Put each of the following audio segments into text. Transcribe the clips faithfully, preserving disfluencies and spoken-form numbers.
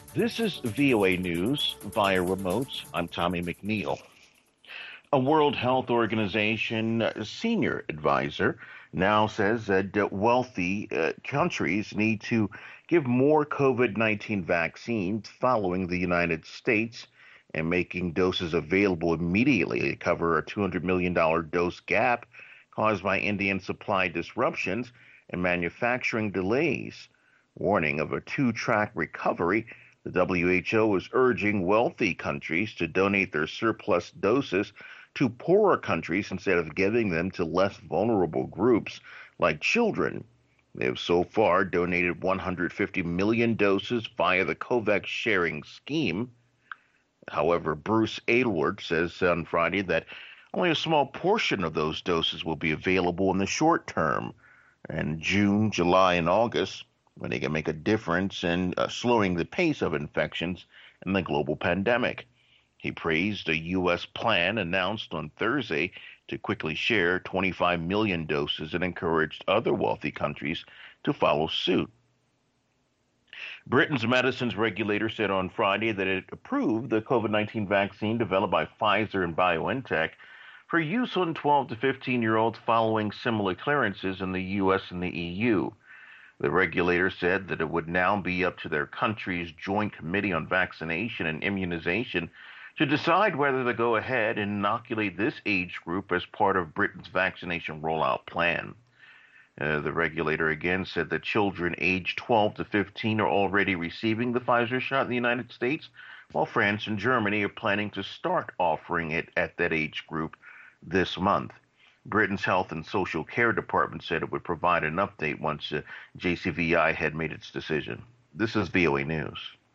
This is V O A News via remote. I'm Tommy McNeil. A World Health Organization senior advisor now says that uh, wealthy uh, countries need to give more COVID nineteen vaccines following the United States and making doses available immediately to cover a two hundred million dollars dose gap caused by Indian supply disruptions and manufacturing delays. Warning of a two-track recovery, the W H O is urging wealthy countries to donate their surplus doses to poorer countries instead of giving them to less vulnerable groups like children. They have so far donated one hundred fifty million doses via the COVAX sharing scheme. However, Bruce Aylward says on Friday that only a small portion of those doses will be available in the short term, in June, July, and August, when they can make a difference in uh, slowing the pace of infections in the global pandemic. He praised a U S plan announced on Thursday to quickly share twenty-five million doses and encouraged other wealthy countries to follow suit. Britain's medicines regulator said on Friday that it approved the COVID nineteen vaccine developed by Pfizer and BioNTech for use on twelve to fifteen-year-olds following similar clearances in the U S and the E U. The regulator said that it would now be up to their country's Joint Committee on Vaccination and Immunization to decide whether to go ahead and inoculate this age group as part of Britain's vaccination rollout plan. Uh, the regulator again said that children aged twelve to fifteen are already receiving the Pfizer shot in the United States, while France and Germany are planning to start offering it at that age group this month. Britain's Health and Social Care Department said it would provide an update once uh, J C V I had made its decision. This is V O A News.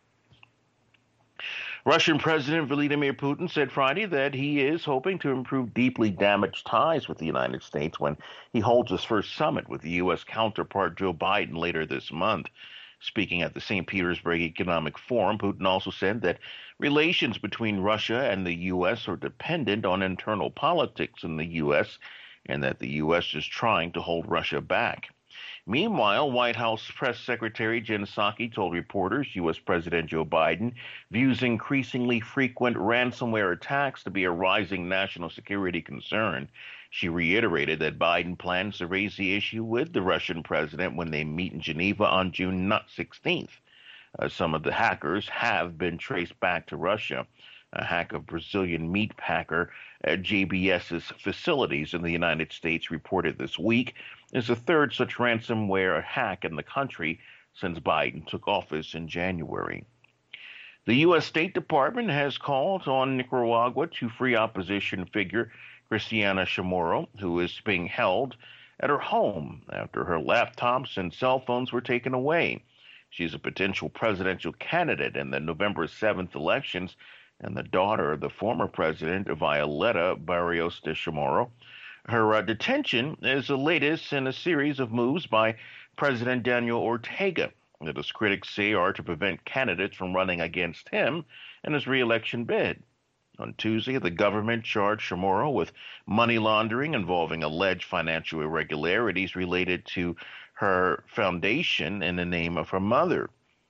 Russian President Vladimir Putin said Friday that he is hoping to improve deeply damaged ties with the United States when he holds his first summit with the U S counterpart Joe Biden later this month. Speaking at the Saint Petersburg Economic Forum, Putin also said that relations between Russia and the U S are dependent on internal politics in the U S and that the U S is trying to hold Russia back. Meanwhile, White House Press Secretary Jen Psaki told reporters U S President Joe Biden views increasingly frequent ransomware attacks to be a rising national security concern. She reiterated that Biden plans to raise the issue with the Russian president when they meet in Geneva on June sixteenth. Uh, some of the hackers have been traced back to Russia. A hack of Brazilian meat packer uh, JBS's facilities in the United States reported this week is the third such ransomware hack in the country since Biden took office in January. The U S State Department has called on Nicaragua to free opposition figure Cristiana Chamorro, who is being held at her home after her laptops and cell phones were taken away. She's a potential presidential candidate in the November seventh elections and the daughter of the former president, Violeta Barrios de Chamorro. Her uh, detention is the latest in a series of moves by President Daniel Ortega that his critics say are to prevent candidates from running against him in his re-election bid. On Tuesday, the government charged Chamorro with money laundering involving alleged financial irregularities related to her foundation in the name of her mother.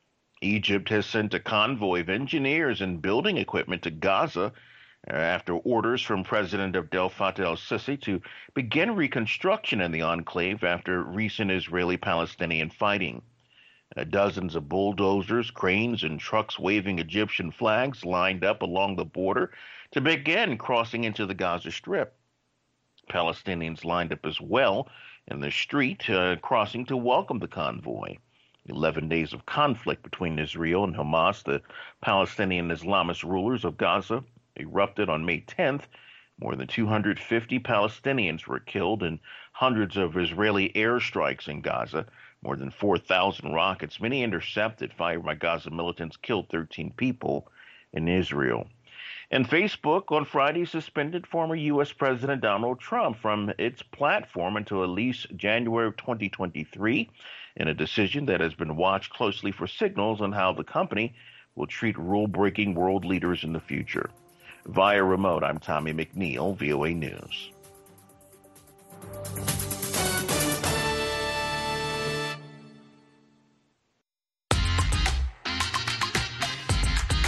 Egypt has sent a convoy of engineers and building equipment to Gaza after orders from President Abdel Fattah al-Sisi to begin reconstruction in the enclave after recent Israeli-Palestinian fighting. Uh, dozens of bulldozers, cranes, and trucks waving Egyptian flags lined up along the border to begin crossing into the Gaza Strip. Palestinians lined up as well in the street, uh, crossing to welcome the convoy. Eleven days of conflict between Israel and Hamas, the Palestinian Islamist rulers of Gaza, erupted on May tenth. More than two hundred fifty Palestinians were killed in hundreds of Israeli airstrikes in Gaza. More than four thousand rockets, many intercepted, fired by Gaza militants, killed thirteen people in Israel. And Facebook on Friday suspended former U S President Donald Trump from its platform until at least January of twenty twenty-three, in a decision that has been watched closely for signals on how the company will treat rule-breaking world leaders in the future. Via remote, I'm Tommy McNeil, V O A News.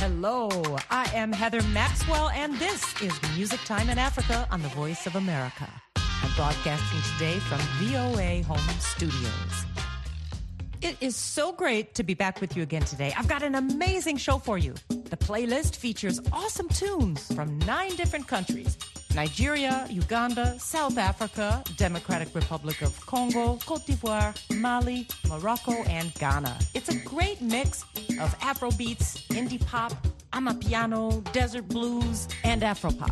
Hello, I am Heather Maxwell, and this is Music Time in Africa on the Voice of America. I'm broadcasting today from V O A Home Studios. It is so great to be back with you again today. I've got an amazing show for you. The playlist features awesome tunes from nine different countries: Nigeria, Uganda, South Africa, Democratic Republic of Congo, Cote d'Ivoire, Mali, Morocco, and Ghana. It's a great mix of Afrobeats, indie pop, amapiano, desert blues, and Afropop.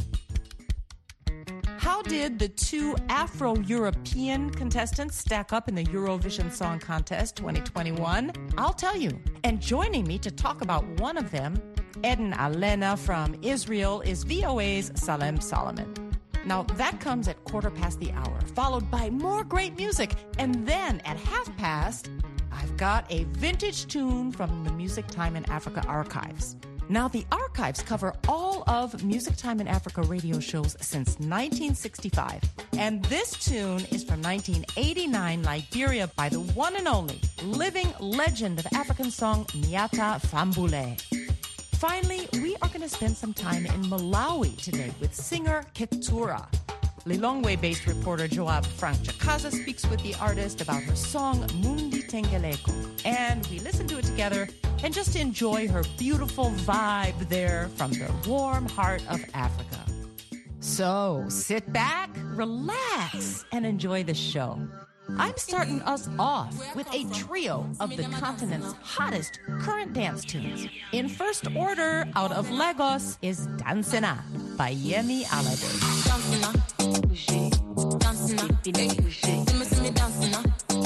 How did the two Afro-European contestants stack up in the Eurovision Song Contest twenty twenty-one? I'll tell you. And joining me to talk about one of them, Eden Alena from Israel, is V O A's Salem Solomon. Now, that comes at quarter past the hour, followed by more great music. And then at half past, I've got a vintage tune from the Music Time in Africa archives. Now, the archives cover all of Music Time in Africa radio shows since nineteen sixty-five. And this tune is from nineteen eighty-nine, Liberia, by the one and only living legend of African song, Nyata Fambule. Finally, we are going to spend some time in Malawi today with singer Ketura. Lilongwe-based reporter Joab Frank Chakaza speaks with the artist about her song Mundi Tengeleko. And we listen to it together and just enjoy her beautiful vibe there from the warm heart of Africa. So sit back, relax, and enjoy the show. I'm starting us off with a trio of the continent's hottest current dance tunes. In first order, out of Lagos, is Dansena by Yemi Alade. Dansena, dansena, dansena, dansena,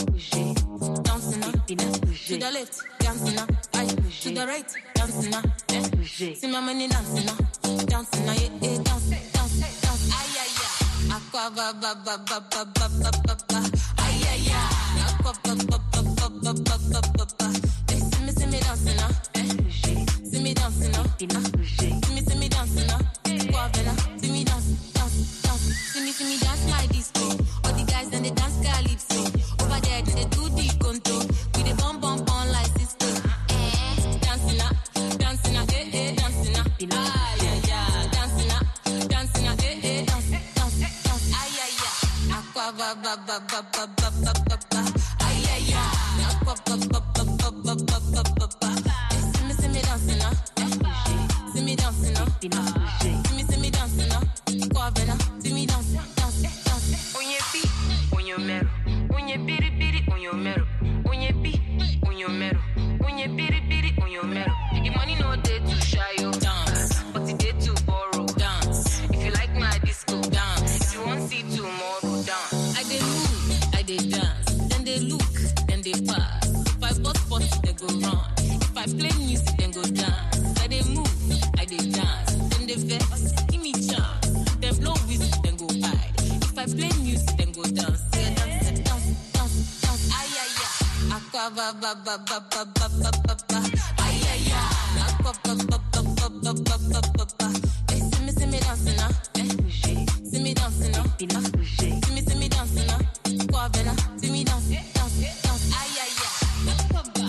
dansena, to the left, dansena, to the right, dansena, see my money dansena, dansena, yeah, yeah, dance, dance, dance, ay, ay, ay, aqua, ba, ba, ba, ba, ba, ba, ba, ba, ba. Aqua, ba, ba, ba, ba, ba, ba, ba, ba, ba. See me, see me dancing now, see me dancing now, see me, see me dancing now. Aqua, bella, see me dance, dance, dance. See me, see me dance my disco. All the guys and they dance calypso. Over there they do the conto. We the bum bum bum like Cisco. Dancing now, dancing now, eh eh, dancing now. Ah yeah yeah, dancing now, dancing now, eh eh, dance, dance, dance. Ah yeah yeah. Aqua, ba ba ba ba ba ba ba ba ba. Ah yeah yeah. Aqua, ba ba ba ba ba ba ba ba ba. See me, see me dancing now. See me dancing now. See me, see me dancing now. Aqua, bella, see me dance, dance, dance. On your feet, on your metal, on your bitty bitty, on your metal, on your beat, on your metal, on your bitty bitty, on your metal. Your money no day to shy you dance, but the day to borrow dance. If you like my disco dance, if you want see tomorrow dance. I dey move, I dey dance, then they look, then they pass. If I bust spots, they go run. If I play music, then go dance. I dey move, I dey dance, then they vex, give me chance. Then blow whistle, then go hide. If I play music, then go dance. Yeah, dance, dance, dance, dance. Ay, ay, ay. Aqua, ba, ba, ba, ba, ba, ba, ba, ba, ba. Ay, ay, ay. Aqua, ba, ba, ba, ba, ba, ba, ba, ba, ba. Hey, see me, see me dancing now. See me dancing now. See me, see me dancing now. Aqua, bella, see me dance, dance, dance. Ay, ay, ay. Aqua, ba.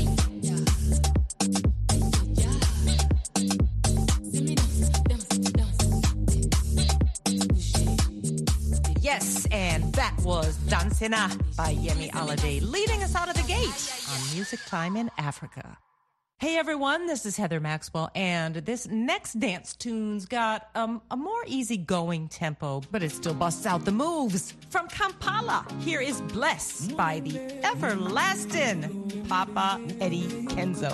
See me dance, dance, dance. Yes, and that was Dansena by Yemi Alade, leading us out of the gate on Music Time in Africa. Hey everyone, this is Heather Maxwell, and this next dance tune's got um, a more easygoing tempo, but it still busts out the moves. From Kampala, here is Bless by the everlasting Papa Eddie Kenzo.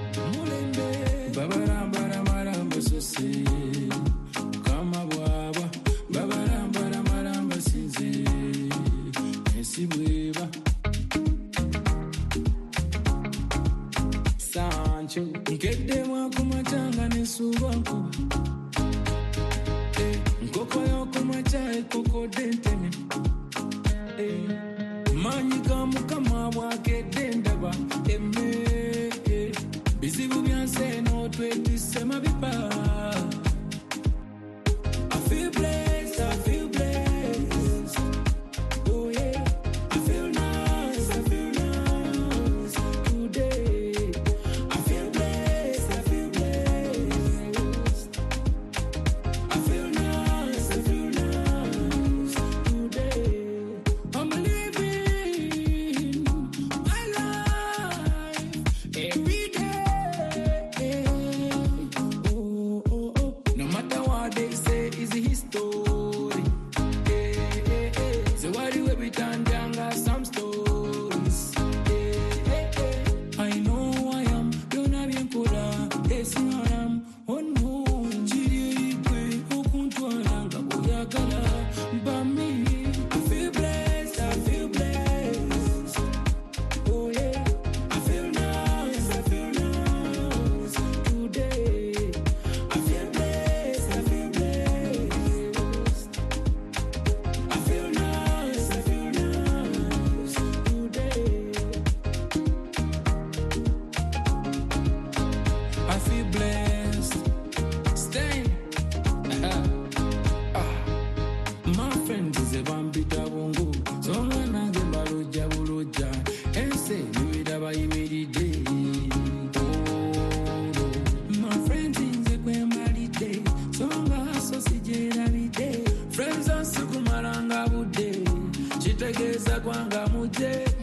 Nkede mwako machanga nesuwa nkuba Nkoko yoko machae koko dentene Manyika mukama wake dendaba Eme Bizibu byanse no twetu sema bipa I feel blessed, I feel blessed Oh yeah, I feel nice, I feel nice Today I feel blessed, I feel blessed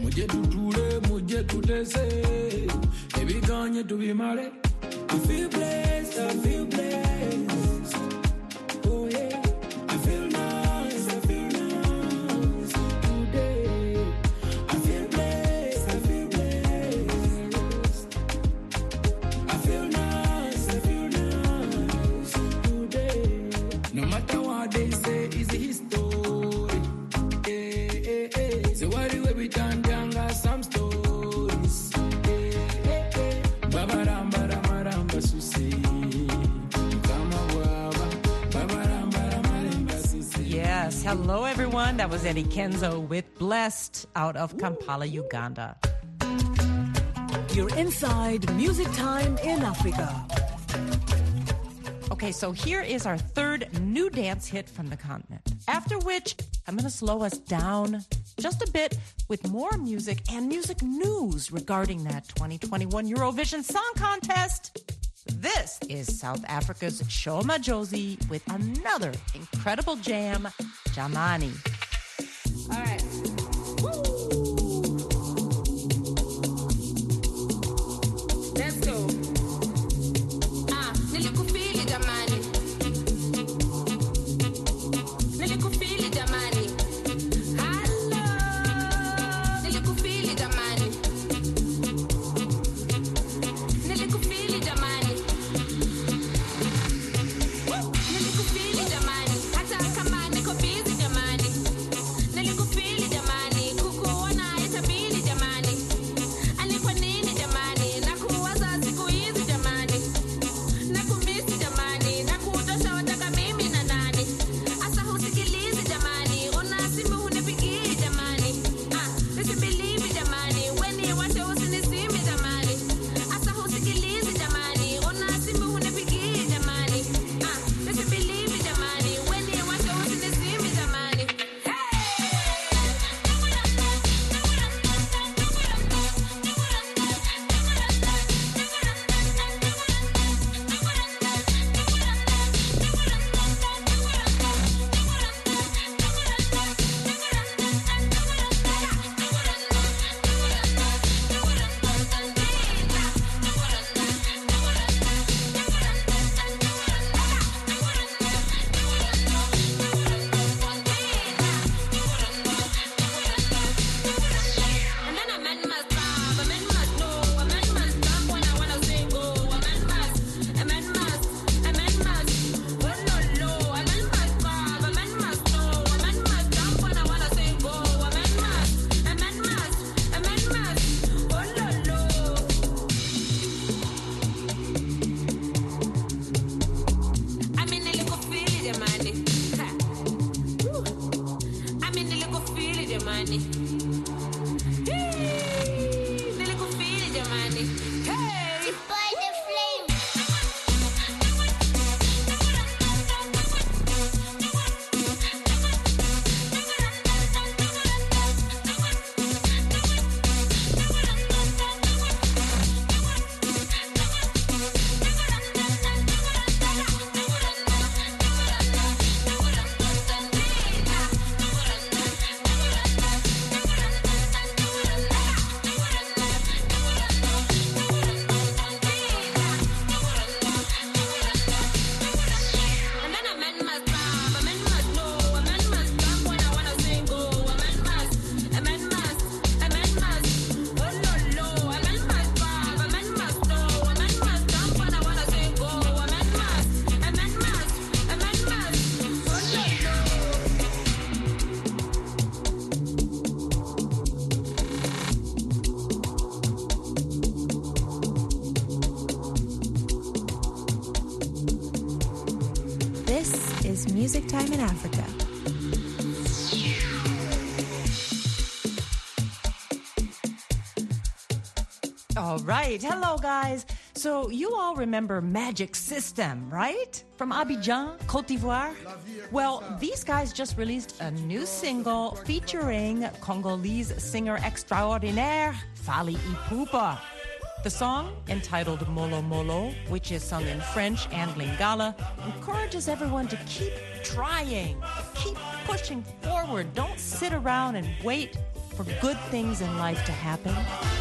Muje tutule, muje tutese. Ebiganye tubimale. I feel blessed, I feel blessed. Oh yeah, I feel nice, I feel nice today. I feel blessed, I feel blessed. I feel nice, I feel nice today. No matter what they say, it's his story. Eh, eh, eh. So why do we turn down got some stories? Eh, eh, eh. Babaram, baram, baram, basusi. Yes, hello everyone. That was Eddie Kenzo with Blessed out of Kampala, Uganda. You're inside Music Time in Africa. Okay, so here is our third new dance hit from the continent. After which, I'm going to slow us down just a bit with more music and music news regarding that twenty twenty-one Eurovision Song Contest. This is South Africa's Shoma Josie with another incredible jam, Jamani. All right. Let's go. Ah, nilikufili jamani. Nilikufili jamani. Hello. Nilikufili jamani. Nilikufili jamani. Nilikufili jamani. Hata kama niko busy jamani. Nilikufili jamani. Kukuona itabidi jamani. Alikuwa nini jamani? Nakuwaza siku hizi jamani. Nakumisi jamani. Nakutosha wataka mimi na nani. Asa husikilizi jamani. Una simu hunipigii jamani. Ah, nisibilivi jamani. Weni wacha usinisimi jamani. Asa husikilizi jamani. Una simu hunipigii jamani. Ah, nisibilivi jamani. Weni wacha usinisimi jamani. And then a man must bob, a man must know, a man must jump when I wanna say go. A man must, a man must, a man must. Oh no no, a man must bob, a man must know, a man must jump when I wanna say go. A man must, a man must, a man must. Oh no no. I mean a little feel it, jamani. Ha. Woo. I mean a little feel it, jamani. Nilikufili jamani. Hey! By the flame. And then a man must bob, a man must know, a man must jump when I wanna say go. A man must, a man must, a man must. Oh no no, a man must bob, a man must know, a man must jump when I wanna say go. A man must, a man must, a man must. Oh no no. This is Music Time in Africa. All right. Hello, guys. So you all remember Magic System, right? From Abidjan, Côte d'Ivoire? Well, these guys just released a new single featuring Congolese singer extraordinaire Fally Ipupa. The song, entitled Molo Molo, which is sung in French and Lingala, encourages everyone to keep trying, keep pushing forward. Don't sit around and wait for good things in life to happen?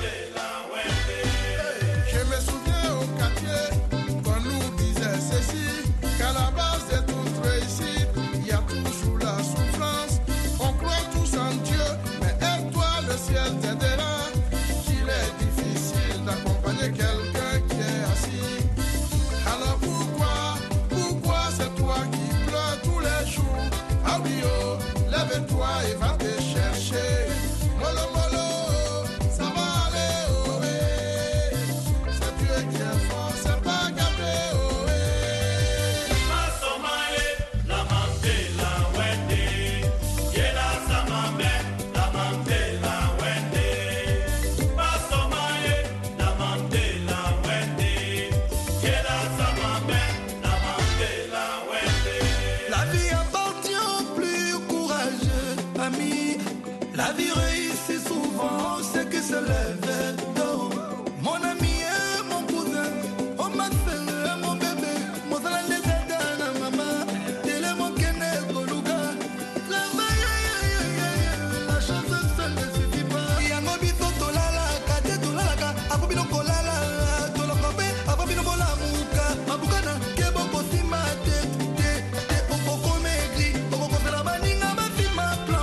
Je me souviens au quartier qu'on nous disait ceci, qu'à la base de toute réussite, il y a toujours la souffrance. On croit tous en Dieu, mais aide-toi, le ciel t'aidera. Il est difficile d'accompagner quelqu'un qui est assis. Alors pourquoi, pourquoi c'est toi qui pleures tous les jours? Ah oui, oh, lève-toi et va te chercher. Molo, molo, ça va aller, oh, eh. C'est Dieu qui est fort, c'est pas gâté, oh, eh. Masomaye, la mante, la wende. Yela samambe, la mante, la wende. Masomaye, la mante, la wende. Yela samambe, la mante, la wende. La vie appartient aux plus courageux, ami. La vie réussit souvent ceux qui se lèvent tôt. Mon ami et mon cousin, oh ma soeur, mon bébé, mon frère les aide à la maman. Télé mon kene koluga. La maille, la chance seule ne suffit pas. Yango bito tolala, kate tolala, akobino kolala, tolokobe, akobino bolamuka, mabukana, kebo kosima te te te poko komegri, poko kosela baninga bafima plan.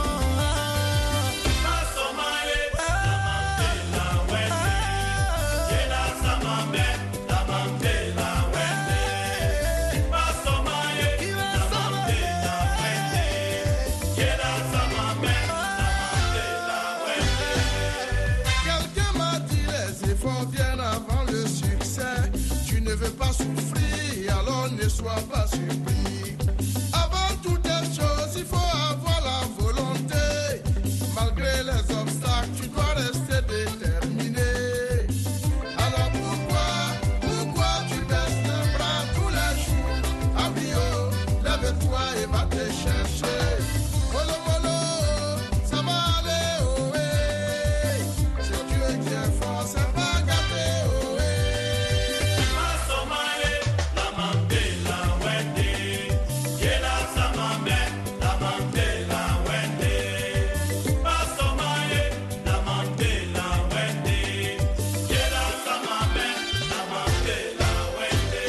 Masomaye, la mante, la wende. Yela samambe, la mante, la wende. Masomaye, la mante, la wende. Yela samambe, la mante, la wende. Quelqu'un m'a dit les efforts viennent avant le succès. Tu ne veux pas souffrir, alors ne sois pas surpris. Avant toutes les choses, il faut avoir la volonté. Malgré les obstacles, tu dois rester déterminé. Alors pourquoi, pourquoi tu baisses les bras tous les jours? Ah oui, oh, lève-toi et va te chercher. Molo, molo, ça va aller, oh, eh. C'est Dieu qui est fort, c'est pas gâté, oh, eh. Masomaye, la mante, la wende. Yela samambe, la mante, la wende. Masomaye, la mante, la wende. Yela samambe, la mante, la wende.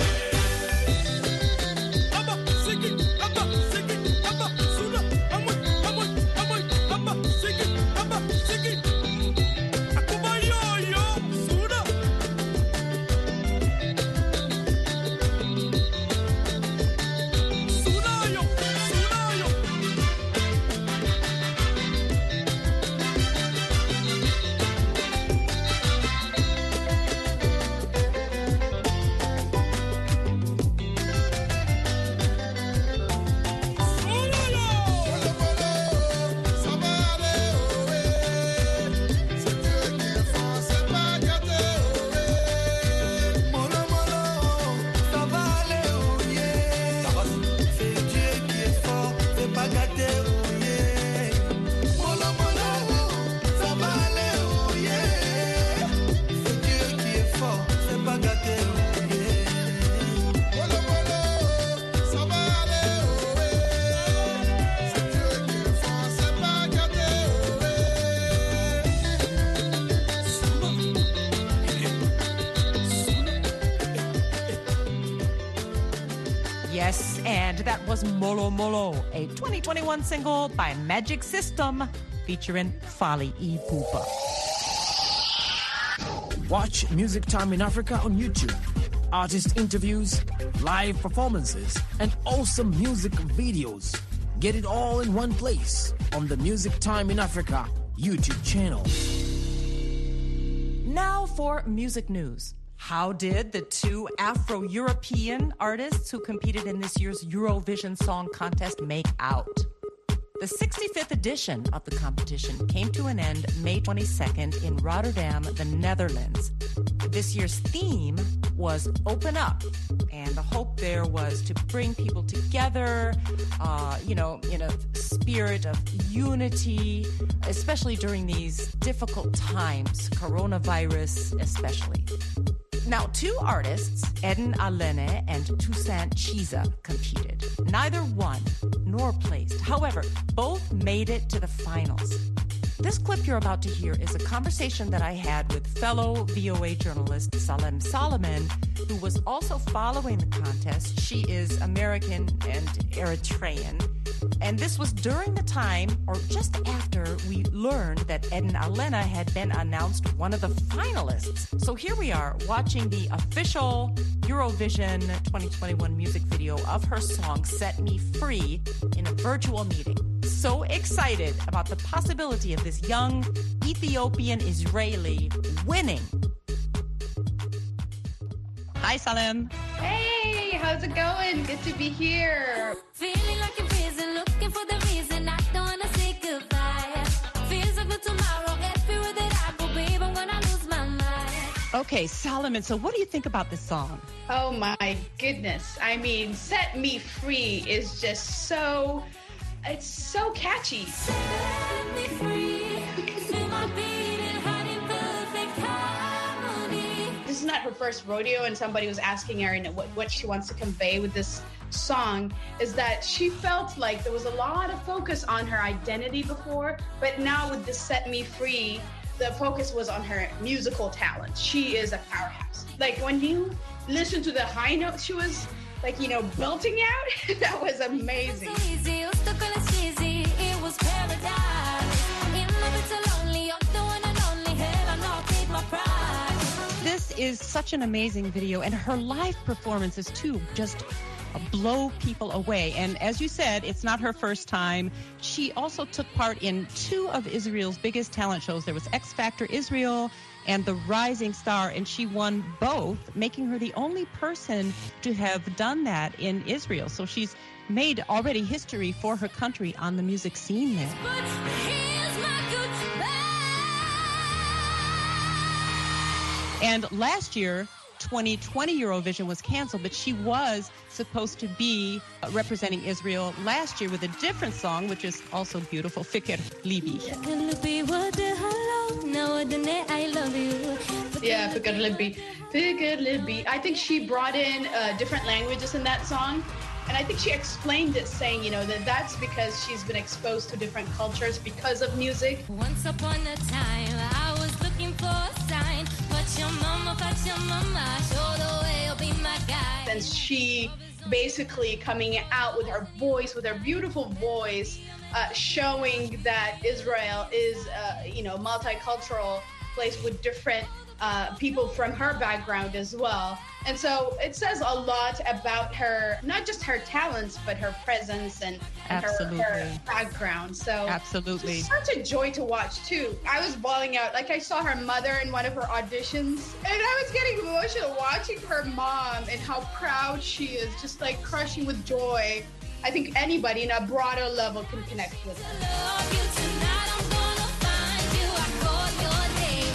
Abba, sigi, abba, sigi, abba, sula, amoy, amoy, amoy, abba, sigi, abba, sigi. Akuba yo yo, sula. Sunayo, sunayo. Molo, molo, ça va aller, oh, eh. C'est Dieu qui est fort, c'est pas gâté, oh, eh. Molo, molo, ça va aller, oh, yeah. C'est Dieu qui est fort, c'est pas gâté, oh, yeah. Molo, molo, ça va aller, oh, yeah. C'est Dieu qui est fort, c'est pas gâté, oh, yeah. Molo, molo, ça va aller, oh, eh. C'est Dieu qui est fort, c'est pas gâté, oh, eh. Yes, and that was Molo Molo, a twenty twenty-one single by Magic System featuring Fali Ipupa. Watch Music Time in Africa on YouTube. Artist interviews, live performances, and awesome music videos. Get it all in one place on the Music Time in Africa YouTube channel. Now for music news. How did the two Afro-European artists who competed in this year's Eurovision Song Contest make out? The sixty-fifth edition of the competition came to an end May twenty-second in Rotterdam, the Netherlands. This year's theme was Open Up, and the hope there was to bring people together, uh, you know, in a spirit of unity, especially during these difficult times, coronavirus especially. Now, two artists, Eden Alene and Toussaint Chiza, competed. Neither won nor placed. However, both made it to the finals. This clip you're about to hear is a conversation that I had with fellow V O A journalist Salem Solomon, who was also following the contest. She is American and Eritrean. And this was during the time, or just after, we learned that Eden Alena had been announced one of the finalists. So here we are, watching the official Eurovision twenty twenty-one music video of her song, Set Me Free, in a virtual meeting. So excited about the possibility of this young Ethiopian Israeli winning. Hi, Salem. Hey, how's it going? Good to be here. Feeling like in prison, looking for the reason I don't wanna say goodbye. Feels like no tomorrow, everywhere that I go, babe, I'm gonna lose my mind. Okay, Solomon, so what do you think about this song? Oh my goodness. I mean, Set Me Free is just so, it's so catchy. Set me free, feel my beating heart in perfect harmony. This is not her first rodeo, and somebody was asking her, you know, what, what she wants to convey with this song is that she felt like there was a lot of focus on her identity before, but now with this Set Me Free, the focus was on her musical talent. She is a powerhouse. Like when you listen to the high notes she was like, you know, belting out, that was amazing. So easy, you stuck on a cheesy, it was paradise. In love, it's so lonely, you're the one and only, hell, I know I paid my price. This is such an amazing video, and her live performances, too, just blow people away. And as you said, it's not her first time. She also took part in two of Israel's biggest talent shows. There was X Factor Israel and The Rising Star, and she won both, making her the only person to have done that in Israel. So she's made already history for her country on the music scene there. But here's my goodbye. And last year, twenty twenty Eurovision was canceled, but she was supposed to be representing Israel last year with a different song, which is also beautiful, Fikir Libi. Yeah, Fikir Libi. Fikir Libi. I think she brought in uh, different languages in that song. And I think she explained it saying, you know, that that's because she's been exposed to different cultures because of music. Once upon a time, I was looking for a sign. But your mama, but your mama, show the way, you'll be my guide. And she basically coming out with her voice, with her beautiful voice, uh, showing that Israel is, uh, you know, multicultural place with different uh, people from her background as well. And so it says a lot about her, not just her talents, but her presence and, and her, her background. So absolutely, it's such a joy to watch too. I was bawling out, like I saw her mother in one of her auditions, and I was getting emotional watching her mom and how proud she is, just like crushing with joy. I think anybody in a broader level can connect with her. Love you tonight, I'm gonna find you. I call your name,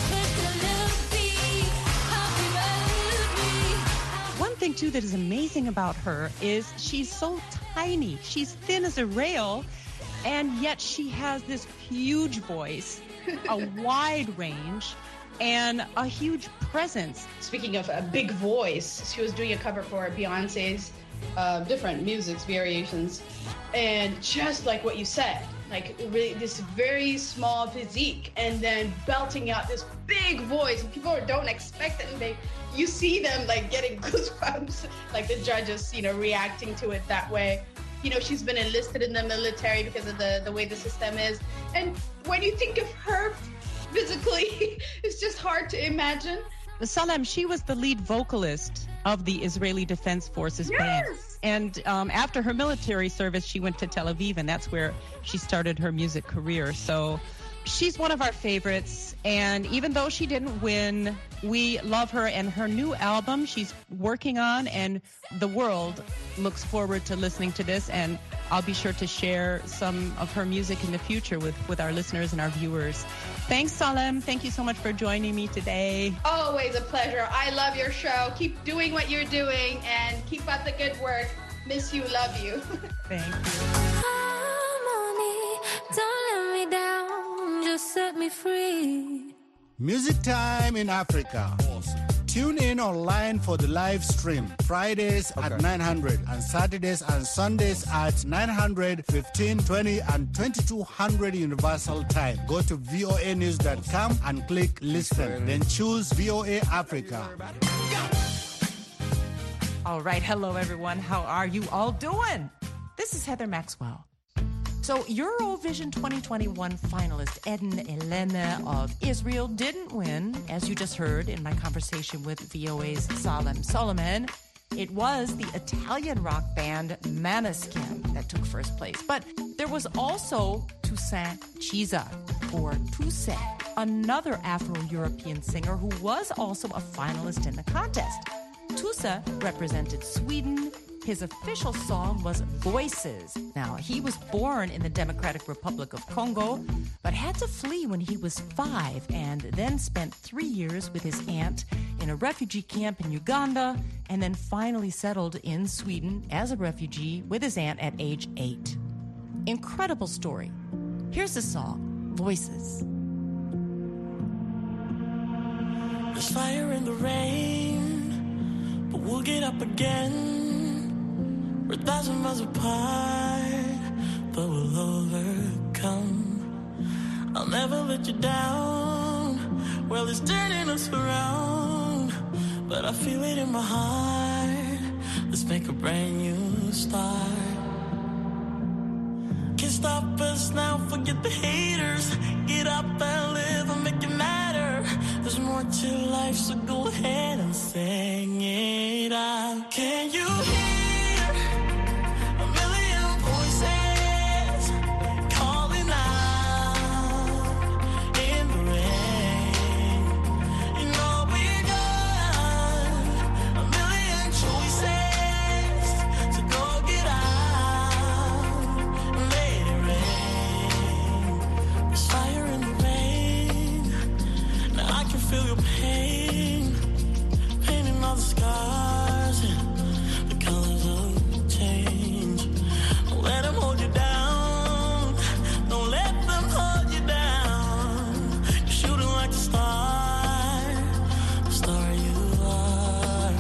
One thing, too, that is amazing about her is she's so tiny. She's thin as a rail, and yet she has this huge voice, a wide range, and a huge presence. Speaking of a big voice, she was doing a cover for Beyonce's uh, different musics, variations, and just like what you said, like really this very small physique, and then belting out this big voice. People don't expect it, and they you see them like getting goosebumps, like the judges, you know, reacting to it that way. You know, she's been enlisted in the military because of the, the way the system is. And when you think of her physically, it's just hard to imagine. Salem, she was the lead vocalist of the Israeli Defense Forces yes. band. And um, after her military service, she went to Tel Aviv, and that's where she started her music career. So she's one of our favorites, and even though she didn't win, we love her and her new album she's working on, and the world looks forward to listening to this, and I'll be sure to share some of her music in the future with, with our listeners and our viewers. Thanks, Salem. Thank you so much for joining me today. Always a pleasure. I love your show. Keep doing what you're doing, and keep up the good work. Miss you, love you. Thank you. Harmony, don't let me down, just set me free. Music time in Africa. Awesome. Tune in online for the live stream. Fridays Okay. at nine hundred and Saturdays and Sundays at nine hundred, fifteen, twenty, and twenty-two hundred Universal Time. Go to V O A news dot com and click listen. Then choose V O A Africa. All right. Hello, everyone. How are you all doing? This is Heather Maxwell. So Eurovision twenty twenty-one finalist Eden Elene of Israel didn't win, as you just heard in my conversation with V O A's Salem Solomon. It was the Italian rock band Maneskin that took first place. But there was also Toussaint Chiza, or Tousse, another Afro-European singer who was also a finalist in the contest. Tousse represented Sweden. His official song was Voices. Now, he was born in the Democratic Republic of Congo, but had to flee when he was five and then spent three years with his aunt in a refugee camp in Uganda, and then finally settled in Sweden as a refugee with his aunt at age eight. Incredible story. Here's the song, Voices. There's fire in the rain, but we'll get up again. We're a thousand miles apart, but we'll overcome. I'll never let you down. Well, it's turning us around, but I feel it in my heart. Let's make a brand new start. Can't stop us now, forget the haters. Get up and live and make it matter. There's more to life, so go ahead and sing it out. Can you hear a million voices calling out in the rain? You know we got a million choices, so go get out and let it rain. There's fire in the rain. Now I can feel your pain, painting all the scars and the colors of change. Don't let them hold you down. Don't let them hold you down. You're shooting like a star, the star you are.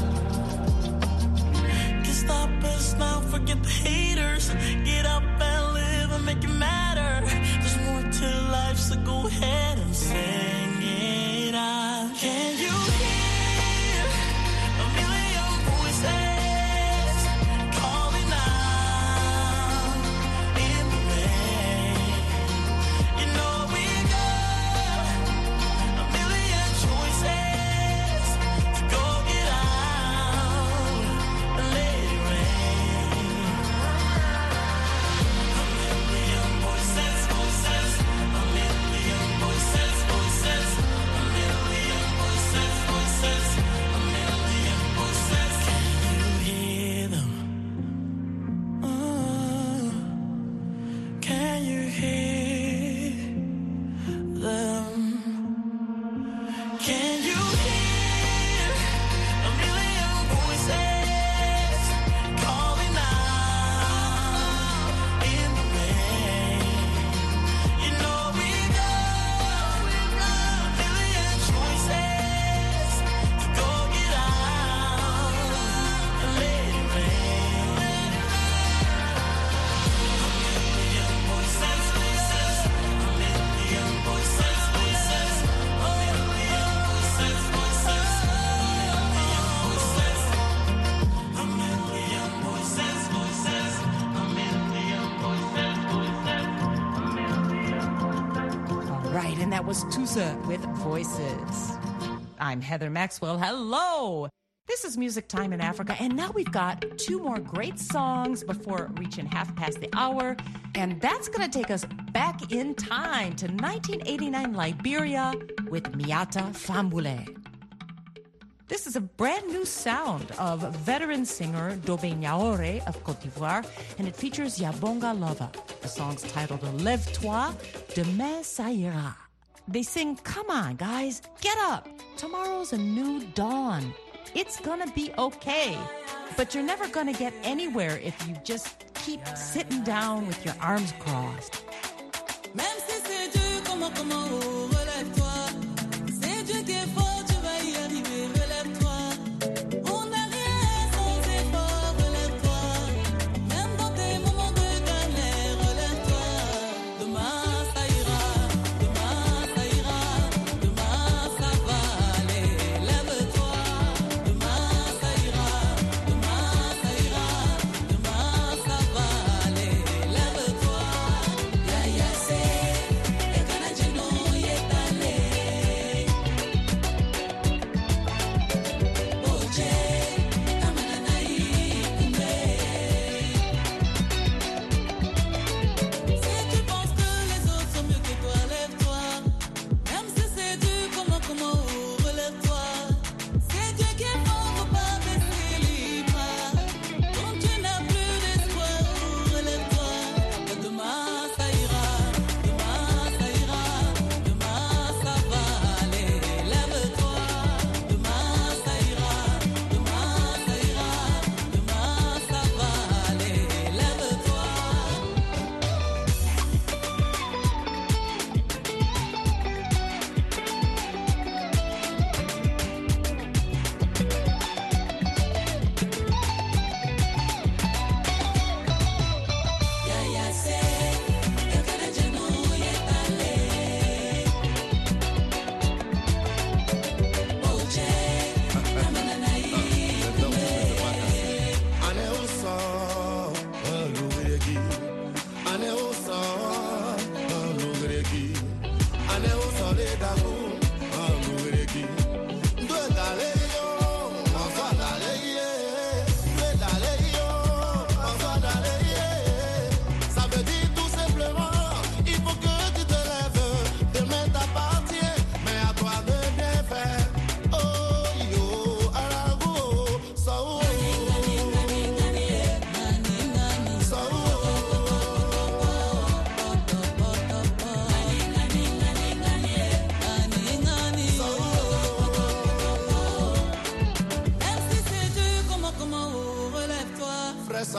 Can't stop us now, forget the haters. Get up and live and make it matter. There's more to life, so go ahead and sing it out. Can you hear a million voices calling out in the rain? You know we got a million choices, so go get out and let it rain. A million voices, voices, a million voices, voices, a million voices, voices, a million voices. Can you hear them? Uh, can you hear them? Can you hear a million voices calling out in the rain? You know we got a million choices, so go get out and let it rain. A million voices, voices, a million voices, voices, a million voices, voices, a million voices, a million voices, voices, a million voices, voices, a million voices. All right, and that was Tousse with Voices. I'm Heather Maxwell. Hello! This is Music Time in Africa, and now we've got two more great songs before reaching half past the hour, and that's going to take us back in time to nineteen eighty-nine Liberia with Miata Fambule. This is a brand new sound of veteran singer Dobe Nyaore of Côte d'Ivoire, and it features Yabonga Lova. The song's titled Lève-toi, Demain ça ira. They sing, come on, guys, get up. Tomorrow's a new dawn. It's gonna be okay. But you're never gonna get anywhere if you just keep sitting down with your arms crossed. Même si c'est dur, comment, comment, oh, relève-toi. C'est Dieu qui est fort, tu vas y arriver, relève-toi.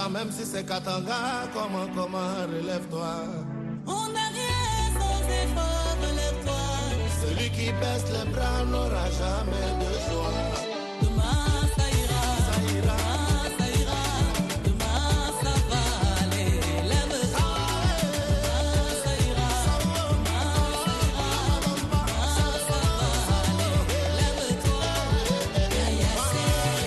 pas, même si c'est Katanga. Comment, comment, relève-toi. On n'a rien sans effort, relève-toi. Celui qui baisse les bras n'aura jamais de joie. Demain ça ira, ça ira, ça ira. Demain ça va aller, lève-toi. Demain ça ira, demain ça ira. Demain ça va aller, lève-toi. Yaya say,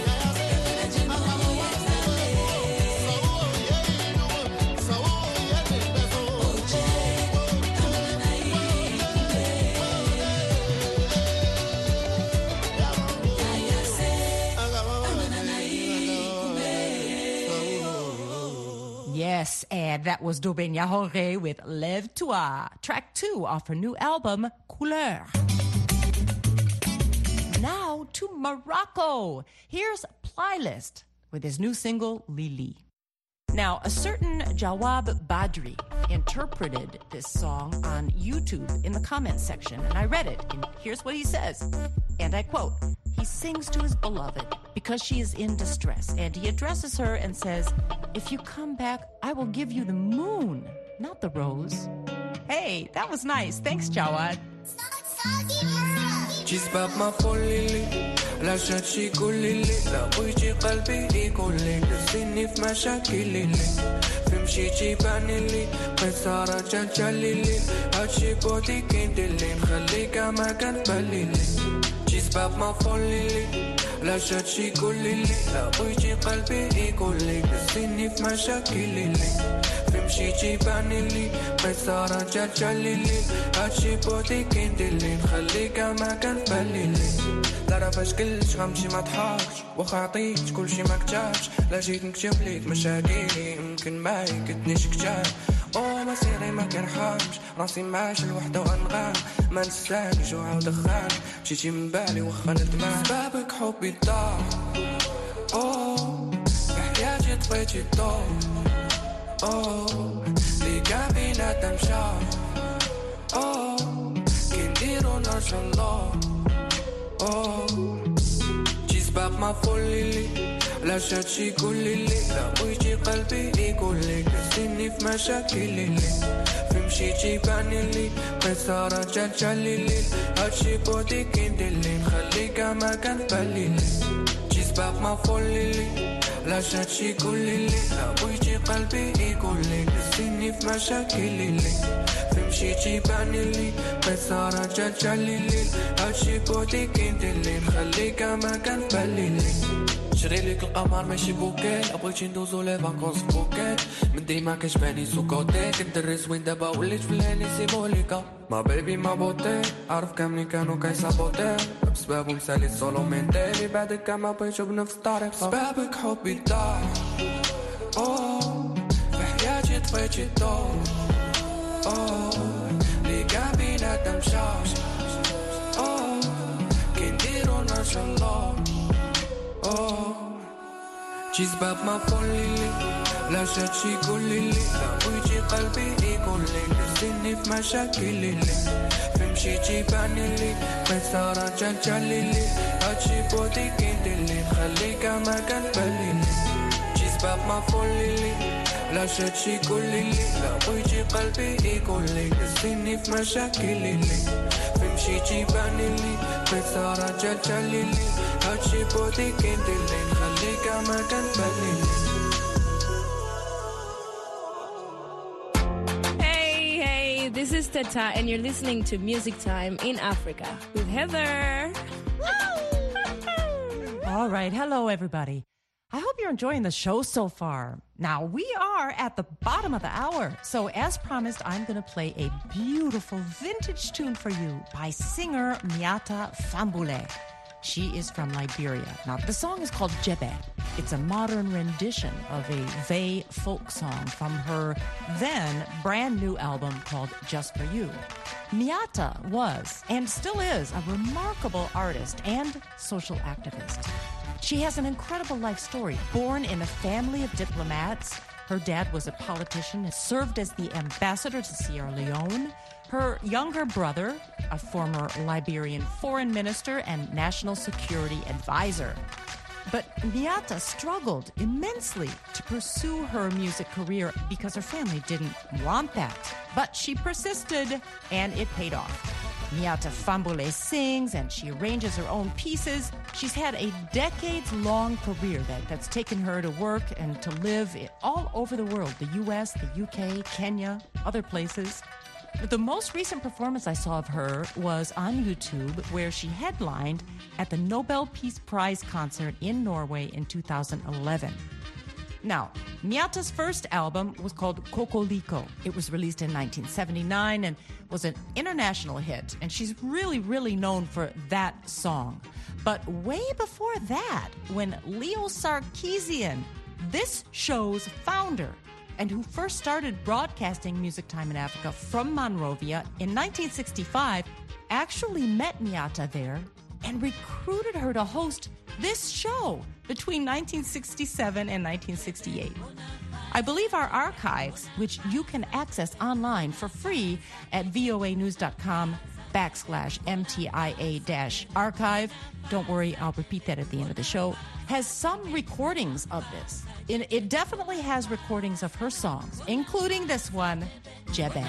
Yes, and that was Doben Yahore with Lève-toi, track two off her new album, Couleur. Now to Morocco. Here's Playlist with his new single, Lili. Now, a certain Jawab Badri interpreted this song on YouTube in the comments section, and I read it, and here's what he says. And I quote, he sings to his beloved because she is in distress, and he addresses her and says, if you come back, I will give you the moon, not the rose. Hey, that was nice. Thanks, Jawad. جذبة ما فوليلي لا شاتشي كوليلي لا بويجي قلبي يقولي لسيني في مشاكلي في مشيتي بانيلي قصارة جالجاليلي هادشي بودي كيندلي نخليك ما كان باليلي جذبة ما فوليلي لا شاتشي كوليلي لا بويجي قلبي يقولي لسيني في مشاكلي في مشيتي بانيلي قصارة جالجاليلي هادشي بودي كيندلي نخليك ما كان باليلي لا رافاش كلش غمشي ما تحاكش واخا عطيت كلشي ما كتابش لا جيت نكتب ليك مشاكلي يمكن ما يكتنيش كتاب او ما سيري ما كنرحمش راسي معاش الوحدة وانغام ما نساني جوعة ودخان مشيتي من بالي واخا ندمان سبابك حبي ضاع او بحياتي طفيتي الضوء او لي كان بيناتنا مشى او كي نديرو نرجع الله Oh, جذبة ما فوليلي لا شاتشي كوليلي لا بويجي قلبي يقولي لسيني في مشاكلي في مشيتي بانيلي قصارة جالجاليلي هادشي بودي كيندلي نخليك ما كان باليلي جذبة ما فوليلي لا شاتشي كوليلي لا بويجي قلبي يقولي لسيني في مشاكلي في مشيتي بانيلي قصارة جالجاليلي هادشي بودي كيندلي نخليك ما كان باليلي شري ليك القمر ماشي بوكيت بغيتي ندوزو لي فاكونس بوكيت من ديما كتباني سو كوتي كدري زوين دابا وليت في الهاني سيموليكا ما بيبي ما بوتي عارف كاملين كانوا كيسابوتي بسبابهم ساليت سولو مينتيلي بعدك ما بغيتو بنفس الطريق سبابك حبي ضاع اوه في حياتي طفيتي الضوء اوه لي كان بيناتنا مشاش اوه كي نديرو نرجع الله اوه جذبة ما فوليلي لا شاتشي كوليلي لا بويجي قلبي يقولي لسيني في مشاكلي في مشيتي بانيلي قصارة جالجاليلي هادشي بودي كيندلي نخليك ما كان باليلي جذبة ما فوليلي لا شاتشي كوليلي لا بويجي قلبي يقولي لسيني في مشاكلي في مشيتي بانيلي قصارة جالجاليلي هادشي بودي كيندلي نخليك ما كان باليلي. Hey, hey, this is Teta and you're listening to Music Time in Africa with Heather. All right. Hello, everybody. I hope you're enjoying the show so far. Now, we are at the bottom of the hour. So, as promised, I'm going to play a beautiful vintage tune for you by singer Miata Fambule. She is from Liberia. Now, the song is called Jebe. It's a modern rendition of a Vey folk song from her then brand new album called Just For You. Miata was, and still is, a remarkable artist and social activist. She has an incredible life story. Born in a family of diplomats, her dad was a politician and served as the ambassador to Sierra Leone. Her younger brother, a former Liberian foreign minister and national security advisor. But Miata struggled immensely to pursue her music career because her family didn't want that. But she persisted, and it paid off. Miata Fambule sings and she arranges her own pieces. She's had a decades-long career that, that's taken her to work and to live all over the world, the U S, the U K, Kenya, other places. The most recent performance I saw of her was on YouTube, where she headlined at the Nobel Peace Prize concert in Norway in two thousand eleven. Now, Miata's first album was called Kokoliko. It was released in nineteen seventy-nine and was an international hit, and she's really, really known for that song. But way before that, when Leo Sarkeesian, this show's founder, and who first started broadcasting Music Time in Africa from Monrovia in nineteen sixty-five, actually met Miata there and recruited her to host this show between nineteen sixty-seven and nineteen sixty-eight. I believe our archives, which you can access online for free at voanews.com backslash MTIA dash archive. Don't worry, I'll repeat that at the end of the show. Has some recordings of this. It, it definitely has recordings of her songs, including this one, Jebe.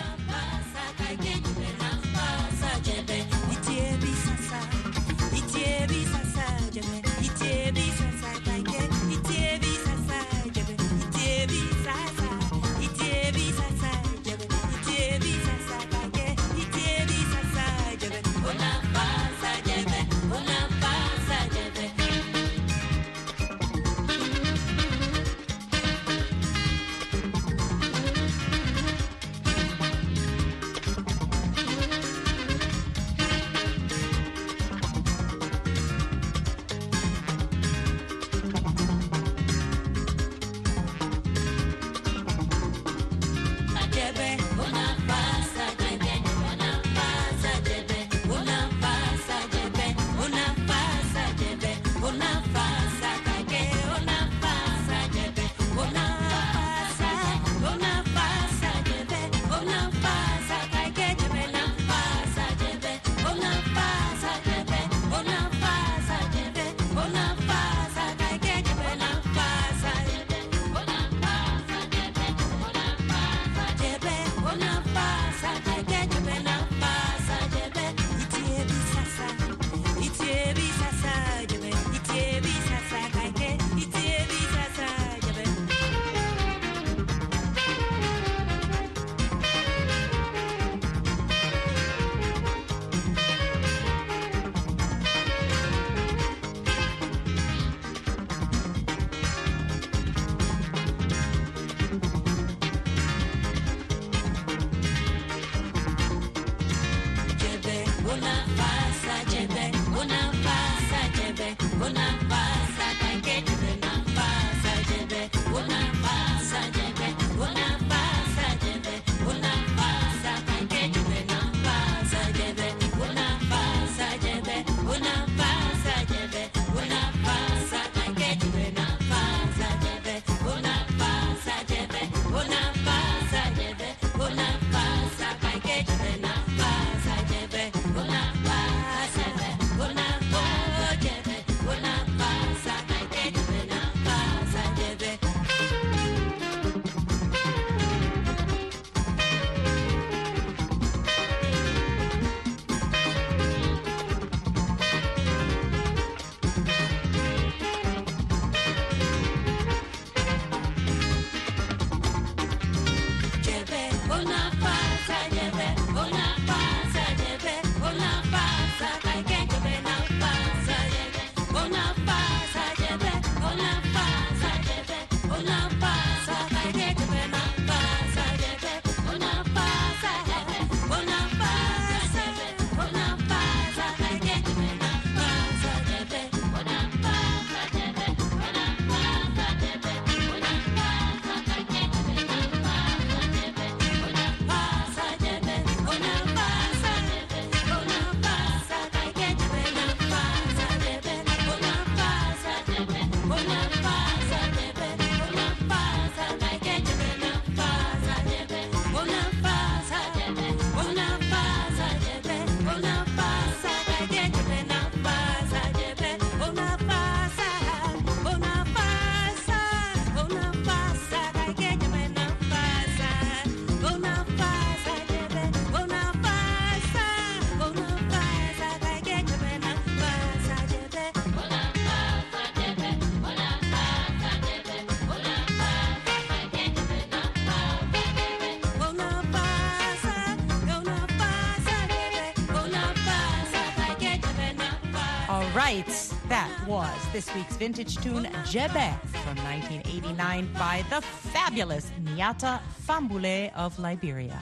right, that was this week's vintage tune, Jebe, from nineteen eighty-nine by the fabulous Nyata Fambule of Liberia.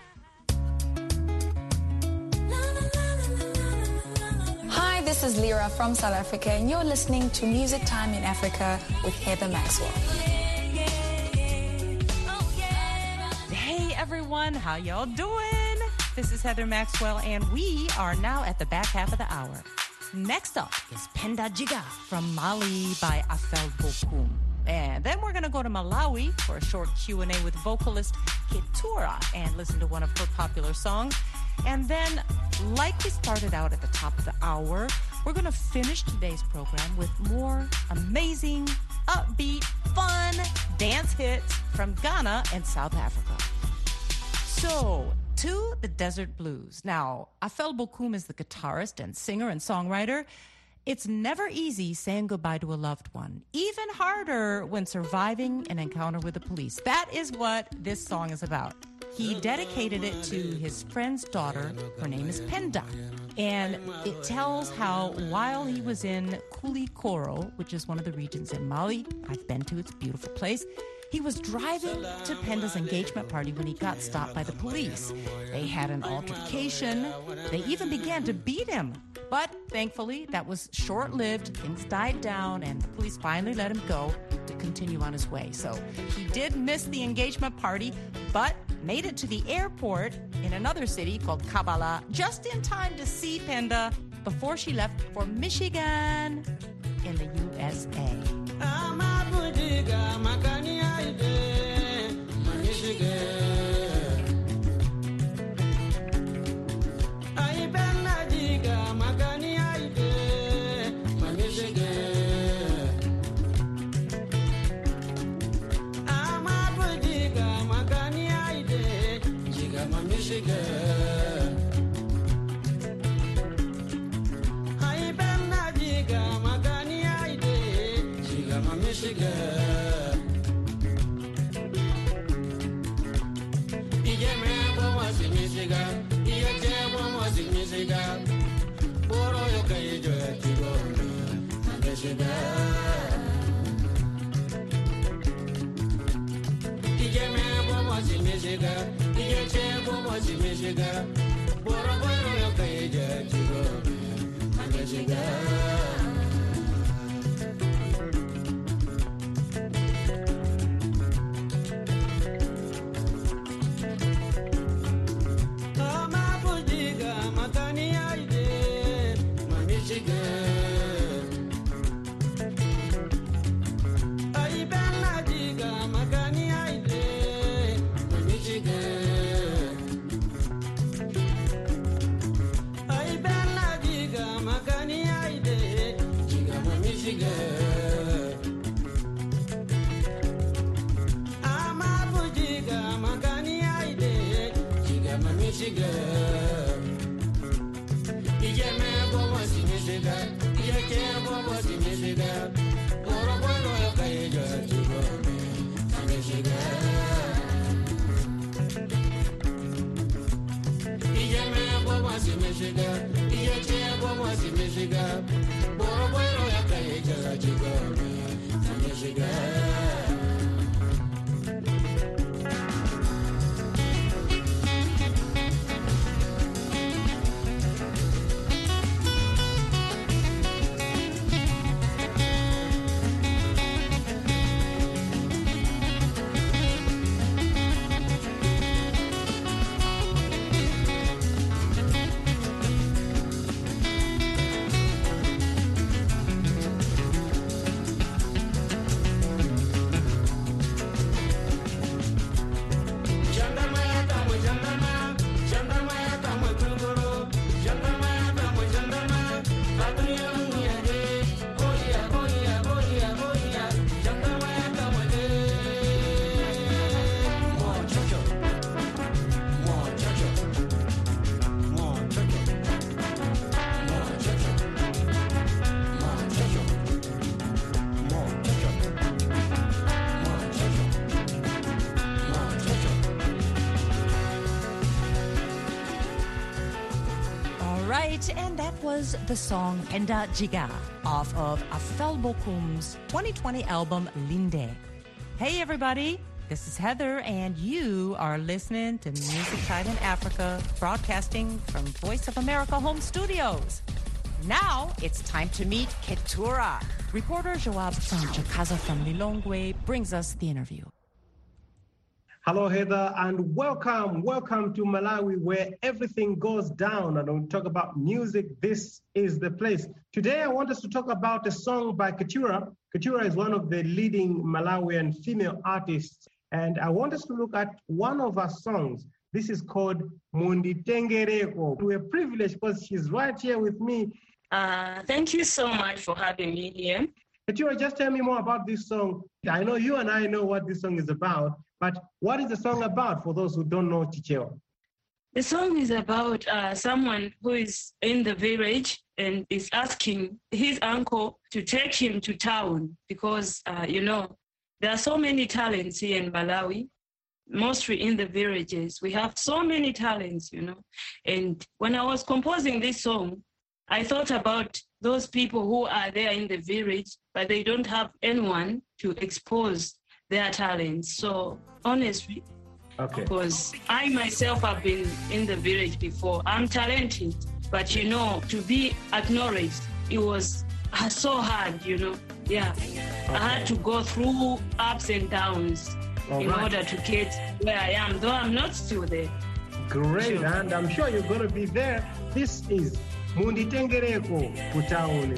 Hi, this is Lyra from South Africa, and you're listening to Music Time in Africa with Heather Maxwell. Hey everyone, how y'all doing? This is Heather Maxwell, and we are now at the back half of the hour. Next up is Penda Jiga from Mali by Afel Bokum. And then we're going to go to Malawi for a short Q and A with vocalist Ketura and listen to one of her popular songs. And then, like we started out at the top of the hour, we're going to finish today's program with more amazing, upbeat, fun dance hits from Ghana and South Africa. So, to the Desert Blues. Now, Afel Bokum is the guitarist and singer and songwriter. It's never easy saying goodbye to a loved one. Even harder when surviving an encounter with the police. That is what this song is about. He dedicated it to his friend's daughter. Her name is Penda. And it tells how while he was in Kulikoro, which is one of the regions in Mali, I've been to, it's a beautiful place, he was driving to Penda's engagement party when he got stopped by the police. They had an altercation. They even began to beat him. But thankfully, that was short-lived. Things died down, and the police finally let him go to continue on his way. So he did miss the engagement party, but made it to the airport in another city called Kabbalah just in time to see Penda before she left for Michigan in the U S A. was the song Enda Jiga off of Afel Bokum's twenty twenty album Linde. Hey everybody, this is Heather and you are listening to Music Time in Africa, broadcasting from Voice of America home studios. Now it's time to meet Ketura. Reporter Joab Sanchakaza from Lilongwe brings us the interview. Hello, Heather, and welcome. Welcome to Malawi, where everything goes down. And when we talk about music, this is the place. Today, I want us to talk about a song by Ketura. Ketura is one of the leading Malawian female artists. And I want us to look at one of her songs. This is called Munditengereko. We're privileged because she's right here with me. Uh, thank you so much for having me here. Ketura, just tell me more about this song. I know you and I know what this song is about, but what is the song about for those who don't know Chichewa? The song is about uh, someone who is in the village and is asking his uncle to take him to town because, uh, you know, there are so many talents here in Malawi, mostly in the villages. We have so many talents, you know. And when I was composing this song, I thought about those people who are there in the village, but they don't have anyone to expose their talents. So honestly, okay. Because I myself have been in the village before. I'm talented, but you know, to be acknowledged, it was so hard, you know. Yeah, okay. I had to go through ups and downs All in right. order to get where I am, though I'm not still there. Great, sure. And I'm sure you're going to be there. This is Munditengereko Kutaone.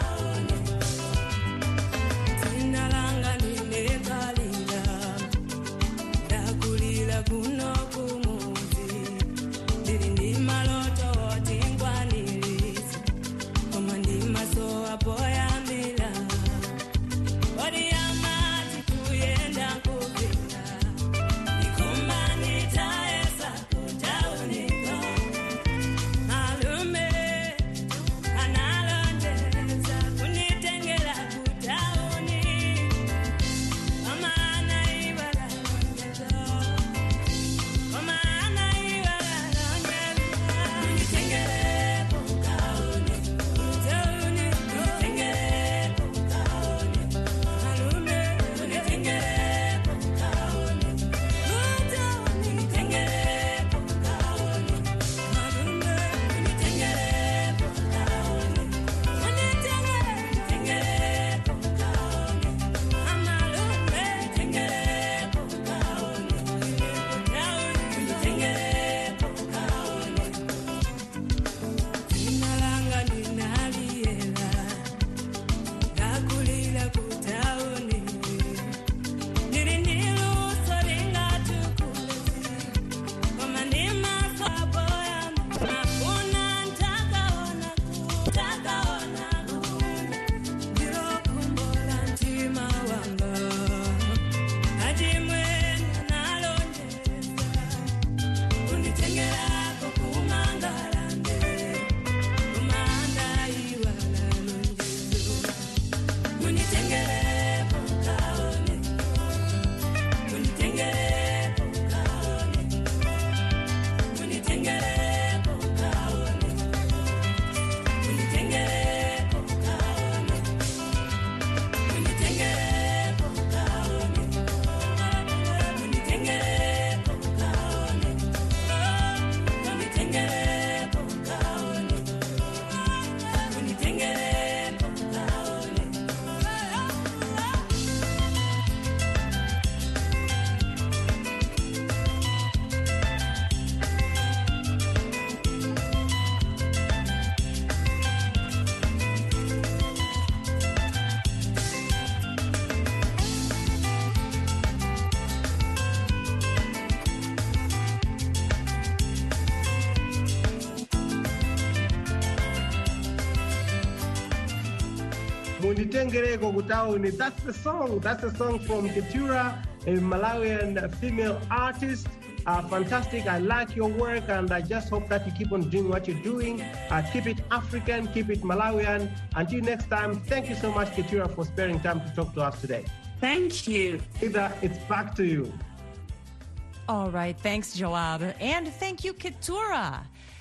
Munditengereko Kutaone. That's the song. That's the song from Ketura, a Malawian female artist. Uh, fantastic. I like your work, and I just hope that you keep on doing what you're doing. Uh, keep it African, keep it Malawian. Until next time, thank you so much, Ketura, for sparing time to talk to us today. Thank you. Ida, it's back to you. All right. Thanks, Joab. And thank you, Ketura.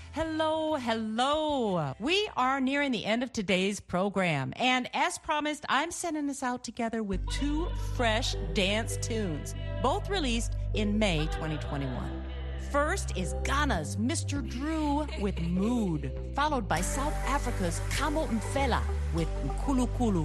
Hello, hello. We are nearing the end of today's program. And as promised, I'm sending us out together with two fresh dance tunes, both released in May twenty twenty-one. First is Ghana's Mister Drew with Mood, followed by South Africa's Kamo Mfela with Nkulu Kulu.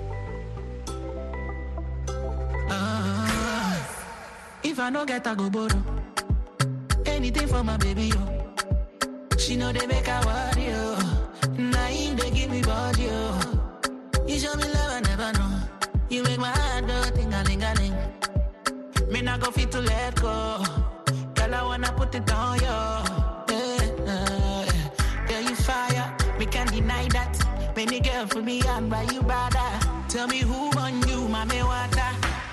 Uh, if I no get a go borrow anything for my baby, yo. She know they make her worry, yo. Now they give me body, yo. You show me love I never know. You make my heart do ting-a-ling-a-ling. Me not go fit to let go. Girl, I wanna put it on, yo. Yeah, yeah, yeah. Girl, you fire, me can't deny that. Many girl for me and by you brother. Tell me who on you, mommy water.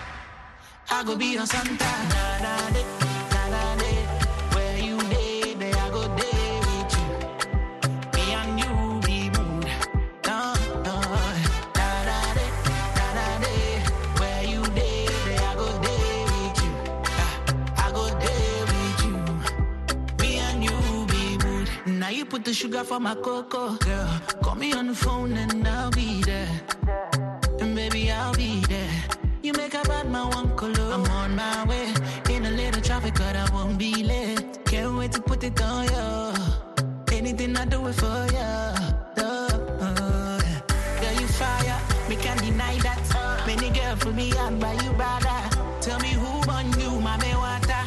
I go be your Santa. Na na de, na na de. Where you day, there I go day with you. Me and you be mood. No, no. Na na de, na na de. Where you day, there I go day with you. Ah, I go day with you. Me and you be mood. Now you put the sugar for my cocoa, girl. Call me on the phone and I'll be there. And baby, I'll be there. You make a bad man one color. I'm on my way. In a little traffic, but I won't be late. Can't wait to put it on you. Anything I do it for you. Uh, uh, girl, you fire. Me can't deny that. Many girls for me and by you brother. Tell me who on you, mommy water.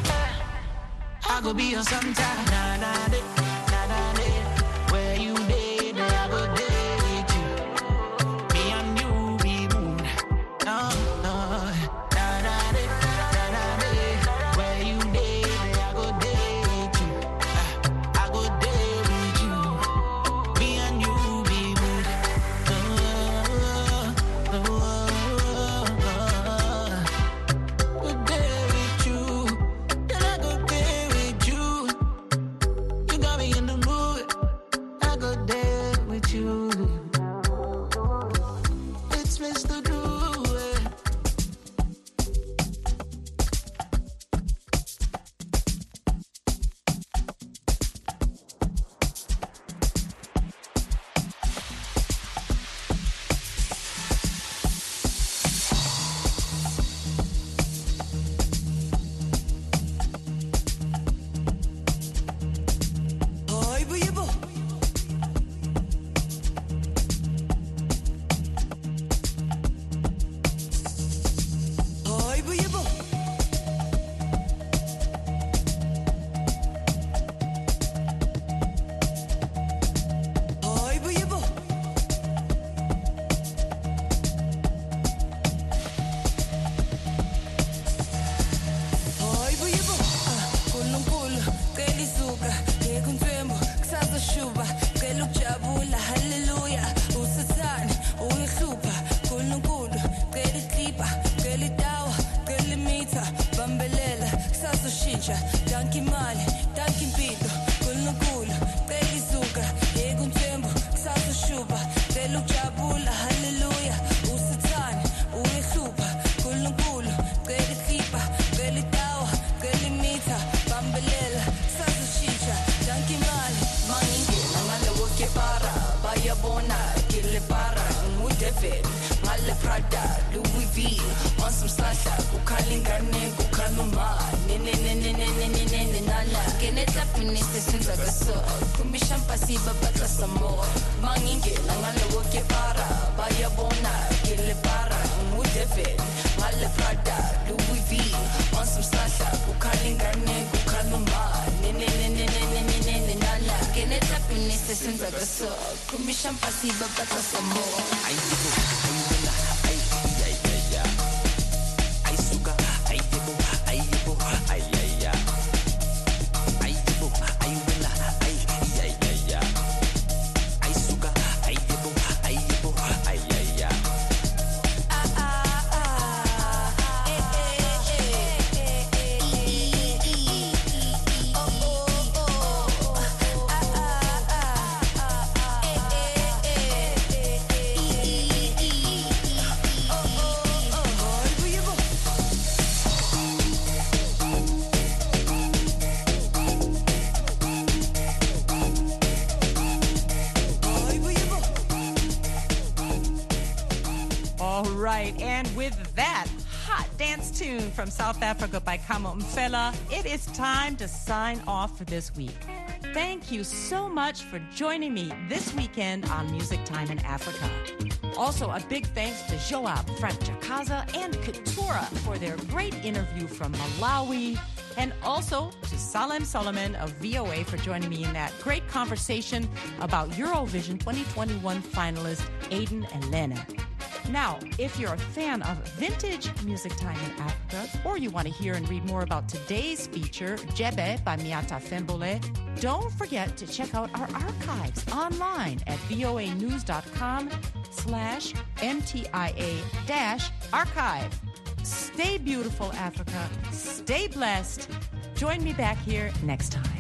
I go be your Santa. Na na de, na na de. Where you day, there I go day with you. Me and you be mood. No. Yeah. All right, and with that hot dance tune from South Africa by Kamo Mfela, it is time to sign off for this week. Thank you so much for joining me this weekend on Music Time in Africa. Also, a big thanks to Joab Francakaza and Keturah for their great interview from Malawi, and also to Salem Solomon of V O A for joining me in that great conversation about Eurovision twenty twenty-one finalist Aiden Elena. Now, if you're a fan of vintage Music Time in Africa, or you want to hear and read more about today's feature, Jebe by Miata Fembole, don't forget to check out our archives online at voanews.com slash MTIA dash archive. Stay beautiful, Africa. Stay blessed. Join me back here next time.